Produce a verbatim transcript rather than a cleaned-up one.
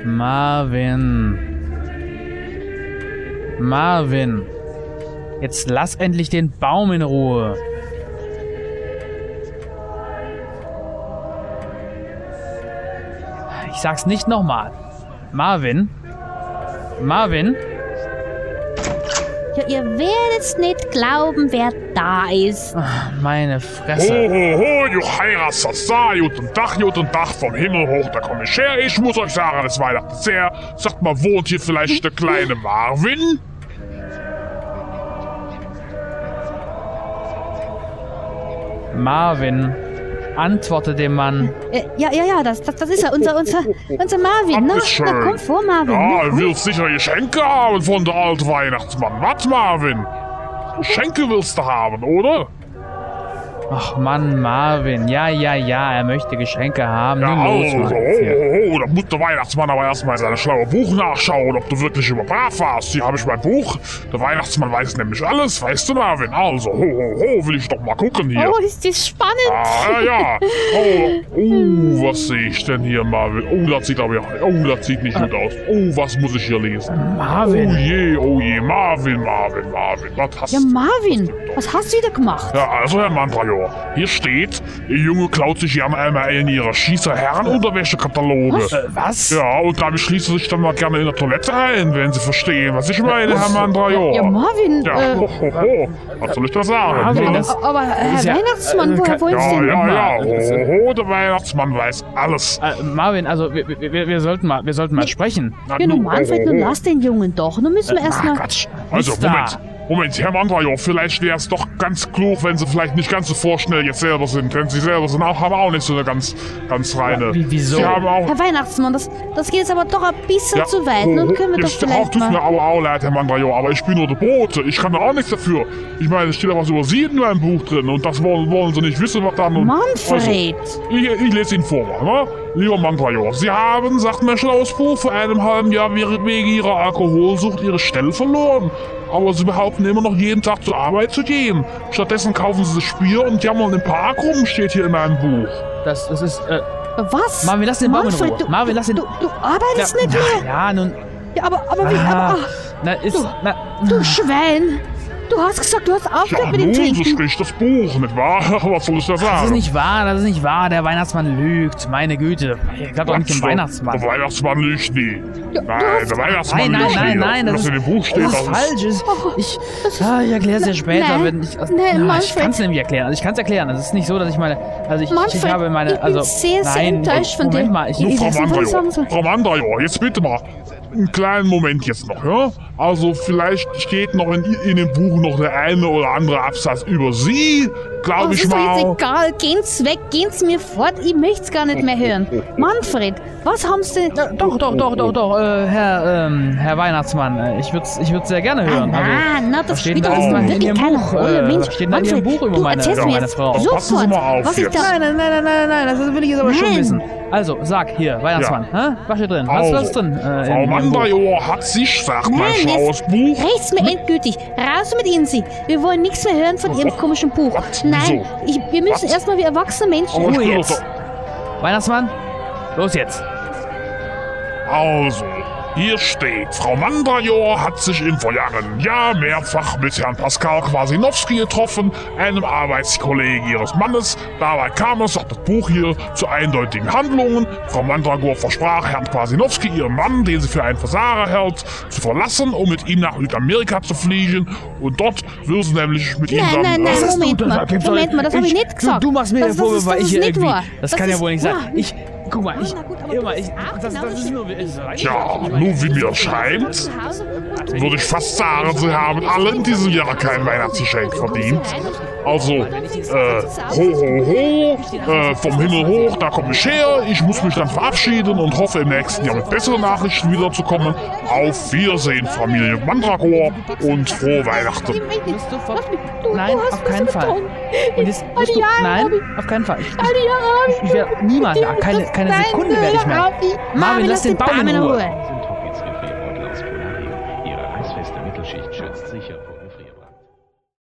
Marvin. Marvin. Jetzt lass endlich den Baum in Ruhe. Ich sag's nicht nochmal. Marvin? Marvin? Ja, ihr werdet's nicht glauben, wer da ist. Ach, meine Fresse. Ho, ho, ho, du heiratst da, guten Tag, guten Tag, vom Himmel hoch, da komm ich her. Ich muss euch sagen, es Weihnachten sehr. Sagt mal, wohnt hier vielleicht der kleine Marvin? Marvin. Antworte dem Mann. Äh, ja, ja, ja, das, das, das ist ja unser, unser, unser Marvin, ne? Dankeschön. Na, komm vor, Marvin. Ja, ne? er will sicher Geschenke haben von der alte Weihnachtsmann. Was, Marvin? Geschenke willst du haben, oder? Ach Mann, Marvin. Ja, ja, ja, er möchte Geschenke haben. Ja, Nun los, also, Mann. oh, oh, oh, da muss der Weihnachtsmann aber erstmal in seinem schlauen Buch nachschauen, ob du wirklich über brav warst. Hier habe ich mein Buch. Der Weihnachtsmann weiß nämlich alles, weißt du, Marvin? Also, ho, ho, ho, will ich doch mal gucken hier. Oh, ist das spannend. Ah, ja. Oh, oh, was sehe ich denn hier, Marvin? Oh, das sieht aber ja, oh, das sieht nicht gut aus. Oh, was muss ich hier lesen? Marvin. Oh je, oh je, Marvin, Marvin, Marvin. Was hast Ja, Marvin, was hast du wieder gemacht? Ja, also Herr Mandrajor, hier steht, Ihr Junge klaut sich gerne einmal in ihrer Schießer-Herren-Unterwäschekataloge. Was? Äh, was? Ja, und damit schließt er sich dann mal gerne in der Toilette ein, wenn Sie verstehen, was ich meine, Herr Mandrajor. Ja, Marvin, Ja, äh, ho, ho, ho. Was soll ich da sagen? Marvin, ne? das- aber Herr ist ja- Weihnachtsmann, äh, woher kann- wollen Sie Ja, denn? ja, ja, Das- ho, ho, der Weihnachtsmann weiß alles. Äh, Marvin, also wir, wir, wir sollten mal, wir sollten mal sprechen. Na, Ja, nun nu, Manfred, ho, nun ho, ho. lass den Jungen doch. Nun müssen wir erst Ach, mal... Quatsch. Also, Nicht da. Moment. Moment, Herr Mandrajor, vielleicht wäre es doch ganz klug, wenn Sie vielleicht nicht ganz so vorschnell jetzt selber sind. Denn Sie selber sind auch, haben auch nicht so eine ganz, ganz reine. Ja, wie- wieso? Sie haben auch. Herr Weihnachtsmann, das, das geht jetzt aber doch ein bisschen Ja, zu weit. ho, Nun ho, können wir doch jetzt, ach, vielleicht tut mir mal... aber auch leid, Herr Mandrajor, aber ich bin nur der Bote. Ich kann da auch nichts dafür. Ich meine, es steht da was über Sie in meinem Buch drin und das wollen, wollen Sie nicht wissen, was dann... und- Manfred! Also, ich, ich lese Ihnen vor, ne? Lieber Mandrajor, Sie haben, sagt mein schlaues Buch, vor einem halben Jahr wegen Ihrer Alkoholsucht Ihre Stelle verloren. Aber Sie behaupten immer noch jeden Tag zur Arbeit zu gehen. Stattdessen kaufen Sie sich Bier und jammern im Park rum, steht hier in meinem Buch. Das, das ist, äh, Was? Marvin, lass den Baum in Manfred, Ruhe. Du, Marvin, lass den... Du, du arbeitest nicht mehr? Ja, ja, nun... Ja, aber, aber wie... Ah, Aber, na, ist... du- Na, du Schwein! Du hast gesagt, du hast Ja, aufgehört mit dem nun, so Trinken. spricht das Buch, nicht wahr? Was soll ich da sagen? das ist nicht wahr, das ist nicht wahr. Der Weihnachtsmann lügt. Meine Güte. Ich glaube doch nicht dem Quatsch, Weihnachtsmann. Der Weihnachtsmann lügt nie. Ja, Nein, du der Weihnachtsmann Nein, nein, lügt nein, nie. nein, das Was ist, in dem Buch steht, das ist das falsch. Ich, ich, ah, ich erkläre es dir später, Nein, wenn ich... Also, nein, ah, ich Manfred. kann es nämlich erklären. Also ich kann es erklären. Es ist nicht so, dass ich meine... Also ich, Manfred, ich habe meine... ich bin Also, sehr, sehr nein, enttäuscht von Moment dir. mal. Ich, Nur Ich Frau weiß nicht, was ich sagen Mandrajor, soll. Frau Mandrajor, jetzt bitte mal einen kleinen Moment jetzt noch, ja? Also vielleicht steht noch in, in dem Buch noch der eine oder andere Absatz über Sie, Oh, glaube es ich ist doch mal. jetzt egal. Gehen's weg, gehen's mir fort. Ich möcht's gar nicht mehr hören. Manfred, was haben Sie denn... doch, doch, doch, doch, doch, äh, Herr, ähm, Herr Weihnachtsmann, äh, ich würde es ich würd's sehr gerne hören. Ah, Also, na, das was steht spielt denn doch da jetzt in wirklich Ihrem keine Buch? Rolle, Äh, Mensch. was steht denn da in Ihrem Manfred, Buch über du meine, erzählst über mir meine jetzt Frau? Passen Sie sofort, mal auf was ist jetzt. da... Nein, nein, nein, nein, nein, nein, das will ich jetzt aber schon Nein. wissen. Also, sag hier, Weihnachtsmann, hä? Was steht drin? Was, was ist drin? Äh, Frau in Ihrem Buch? Mandrajor hat sich, sagt mein Nein, schlaues jetzt Buch. reicht's mir endgültig. Raus mit Ihnen, Sie. Wir wollen nichts mehr hören von Ihrem komischen Buch. Was? Nein, Wieso? ich, wir müssen Was? erstmal wie erwachsene Menschen... Aber ich Ruhe bin jetzt. doch- Weihnachtsmann, los jetzt. Also, hier steht, Frau Mandrajor hat sich in vor Jahren ja mehrfach mit Herrn Pascal Kwasinowski getroffen, einem Arbeitskollegen ihres Mannes. Dabei kam es, sagt das Buch hier, zu eindeutigen Handlungen. Frau Mandrajor versprach Herrn Kwasinowski, ihren Mann, den sie für einen Versager hält, zu verlassen, um mit ihm nach Südamerika zu fliegen. Und dort will sie nämlich mit ihm Nein, dann... nein, nein, äh, Moment mal, gibt's doch Moment mal, das habe ich nicht gesagt. Du, du machst mir Das- den das Vorwurf, ist- weil das ich ist hier nicht irgendwie... wahr. Das, Das kann ja ist wohl nicht sein. wahr. Ich... Guck mal, ich... Na gut, aber Guck mal, das ich... ist auch Das, genau das ist das- nur... Ist, Ja, nun wie mir scheint, würde ich fast sagen, sie haben alle in diesem Jahr kein Weihnachtsgeschenk verdient. Also, äh, ho, ho, ho, äh, vom Himmel hoch, da komme ich her. Ich muss mich dann verabschieden und hoffe im nächsten Jahr mit besseren Nachrichten wiederzukommen. Auf Wiedersehen, Familie Mandragor, und frohe Weihnachten. Nein, auf keinen Fall. Und jetzt musst du... Nein, auf keinen Fall. Ich, ich, ich werde niemals... Keine, keine Sekunde werde ich mehr... Marvin, lass den Baum in Ruhe.